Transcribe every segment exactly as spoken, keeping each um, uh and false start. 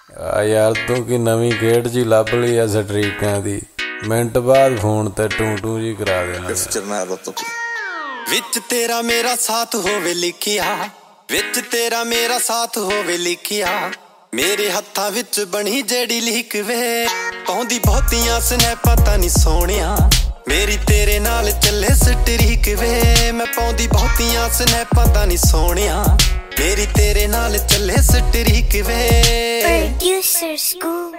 ਆ ਯਾਰ ਤੂੰ ਕੀ ਨਵੀਂ ਖੇਡ ਜੀ ਲੱਭ ਲਈ ਆ ਸਟਰੀਕਾਂ ਦੀ, ਮਿੰਟ ਬਾਅਦ ਫੋਨ ਤੇ ਟੂ ਟੂ ਜੀ ਕਰਾ ਦੇਣਾ। ਵਿੱਚ ਤੇਰਾ ਮੇਰਾ ਸਾਥ ਹੋਵੇ ਲਿਖਿਆ, ਵਿੱਚ ਤੇਰਾ ਮੇਰਾ ਸਾਥ ਹੋਵੇ ਲਿਖਿਆ, ਮੇਰੇ ਹੱਥਾਂ ਵਿੱਚ ਬਣੀ ਜਿਹੜੀ ਲੀਕ ਵੇ, ਪਾਉਂਦੀ ਬਹੁਤੀਆਂ ਸਨੈਪਾਂ ਤਾਂ ਨੀ ਸੋਹਣਿਆ, ਮੇਰੀ ਤੇਰੇ ਨਾਲ ਚੱਲੇ ਸਟਰੀਕ ਵੇ, ਮੈਂ ਪਾਉਂਦੀ ਬਹੁਤੀਆਂ ਸਨੈਪਾਂ ਤਾਂ ਨੀ ਸੋਹਣਿਆ, ਮੇਰੀ ਤੇਰੇ ਨਾਲ ਚੱਲੇ ਸਟਰੀਕ ਵੇ। Producer School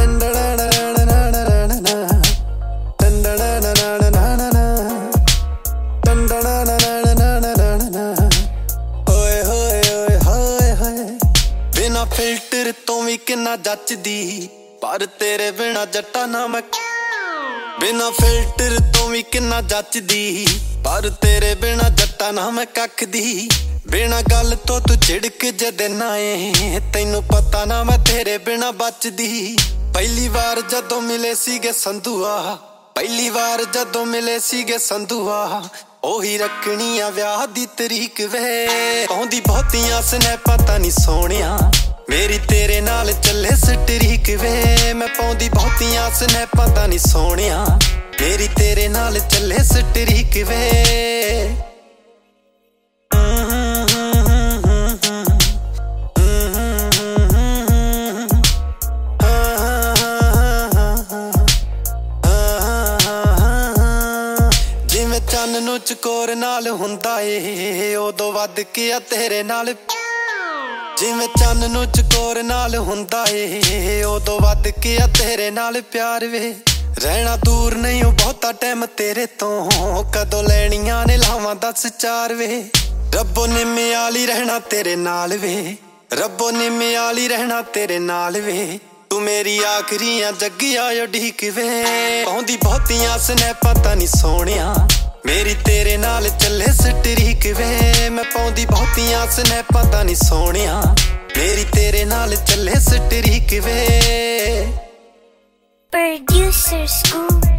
ਬਿਨਾ ਫਿਲਟਰ ਤੋਂ ਵੀ ਕਿੰਨਾ ਜੱਚਦੀ, ਪਰ ਤੇਰੇ ਬਿਨਾ ਜੱਟਾ ਨਾ ਮੈਂ, ਬਿਨਾ ਫਿਲਟਰ ਤੋਂ ਵੀ ਕਿੰਨਾ ਜੱਚਦੀ, ਪਰ ਤੇਰੇ ਬਿਨਾ ਜੱਟਾ ਨਾ ਮੈਂ ਕੱਖਦੀ, ਬਿਨਾ ਗੱਲ ਤੋਂ ਤੂੰ ਝਿੜਕ ਜਦੇ ਨਾ ਏ, ਤੈਨੂੰ ਪਤਾ ਨਾ ਮੈਂ ਤੇਰੇ ਬਿਨਾ ਬਚਦੀ। ਪਹਿਲੀ ਵਾਰ ਜਦੋਂ ਮਿਲੇ ਸੀਗੇ ਸੰਧੂਆ, ਪਹਿਲੀ ਵਾਰ ਜਦੋਂ ਮਿਲੇ ਸੀਗੇ ਸੰਧੂਆ, ਉਹੀ ਰੱਖਣੀ ਆ ਵਿਆਹ ਦੀ ਤਰੀਕ ਵੇ, ਪਾਉਂਦੀ ਬਹੁਤੀਆਂ ਸਨੈਪਾਂ ਤਾਂ ਨੀ ਸੋਹਣਿਆ, ਮੇਰੀ ਤੇਰੇ ਨਾਲ ਚੱਲੇ ਸਟਰੀਕ ਵੇ, ਮੈਂ ਪਾਉਂਦੀ ਬਹੁਤੀਆਂ ਸਨੈਪਾਂ ਤਾਂ ਨੀ ਸੋਹਣਿਆ, ਮੇਰੀ ਤੇਰੇ ਨਾਲ ਚੱਲੇ ਸਟਰੀਕ ਵੇ। ਚੰਨ ਨੂੰ ਚਕੋਰ ਨਾਲ ਹੁੰਦਾ ਏ, ਉਦੋਂ ਵੱਧ ਕੇ ਆ ਤੇਰੇ ਨਾਲ, ਜਿਵੇਂ ਚੰਨ ਨੂੰ ਚਕੋਰ ਨਾਲ ਹੁੰਦਾ ਏ, ਉਦੋਂ ਵੱਧ ਕੇ ਆ ਤੇਰੇ ਨਾਲ ਪਿਆਰ ਵੇ, ਰਹਿਣਾ ਦੂਰ ਨਹੀਂ ਉਹ ਬਹੁਤਾ ਟਾਈਮ ਤੇਰੇ ਤੋਂ, ਕਦੋਂ ਲੈਣੀਆਂ ਨੇ ਲਾਵਾਂ ਦੱਸ ਚਾਰ ਵੇ, ਰੱਬੋ ਨਿੰਮੇ ਵਾਲੀ ਰਹਿਣਾ ਤੇਰੇ ਨਾਲ ਵੇ, ਰੱਬੋ ਨਿੰਮੇ ਵਾਲੀ ਰਹਿਣਾ ਤੇਰੇ ਨਾਲ ਵੇ, ਤੂੰ ਮੇਰੀ ਆਖਰੀ ਆ ਜੱਗਿਆ ਉਡੀਕ ਵੇ, ਪਾਉਂਦੀ ਬਹੁਤੀਆਂ ਸਨੈਪਾਂ ਤਾਂ ਨੀ ਸੋਹਣਿਆ, ਮੇਰੀ ਤੇਰੇ ਨਾਲ ਚੱਲੇ ਸਟਰੀਕ ਵੇ, ਮੈਂ ਪਾਉਂਦੀ ਬਹੁਤੀਆਂ ਸਨੈਪਾਂ ਤਾਂ ਨੀ ਸੋਹਣਿਆ, ਮੇਰੀ ਤੇਰੇ ਨਾਲ ਚੱਲੇ ਸਟਰੀਕ ਵੇ। Producer School